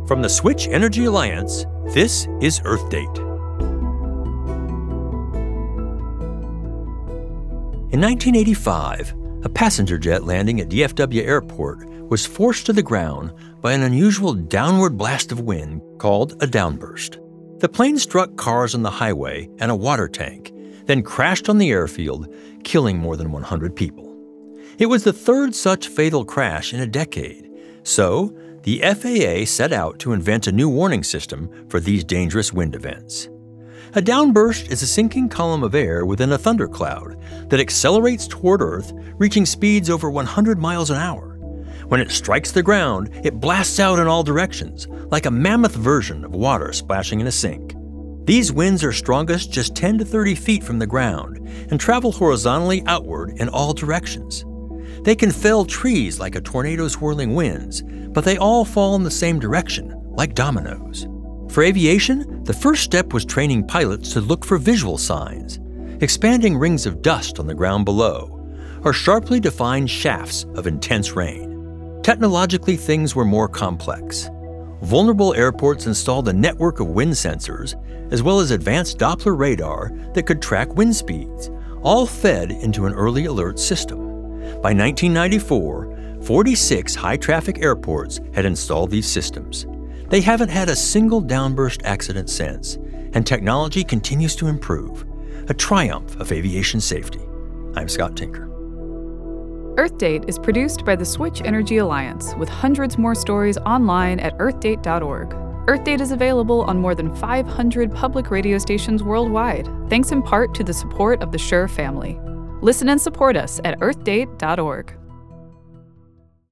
From the Switch Energy Alliance, this is Earth Date. In 1985, a passenger jet landing at DFW Airport was forced to the ground by an unusual downward blast of wind called a downburst. The plane struck cars on the highway and a water tank, then crashed on the airfield, killing more than 100 people. It was the third such fatal crash in a decade, so the FAA set out to invent a new warning system for these dangerous wind events. A downburst is a sinking column of air within a thundercloud that accelerates toward Earth, reaching speeds over 100 miles an hour. When it strikes the ground, it blasts out in all directions, like a mammoth version of water splashing in a sink. These winds are strongest just 10 to 30 feet from the ground and travel horizontally outward in all directions. They can fell trees like a tornado's whirling winds, but they all fall in the same direction, like dominoes. For aviation, the first step was training pilots to look for visual signs, expanding rings of dust on the ground below, or sharply defined shafts of intense rain. Technologically, things were more complex. Vulnerable airports installed a network of wind sensors, as well as advanced Doppler radar that could track wind speeds, all fed into an early alert system. By 1994, 46 high-traffic airports had installed these systems. They haven't had a single downburst accident since, and technology continues to improve, a triumph of aviation safety. I'm Scott Tinker. Earth Date is produced by the Switch Energy Alliance, with hundreds more stories online at earthdate.org. Earth Date is available on more than 500 public radio stations worldwide, thanks in part to the support of the Shure family. Listen and support us at earthdate.org.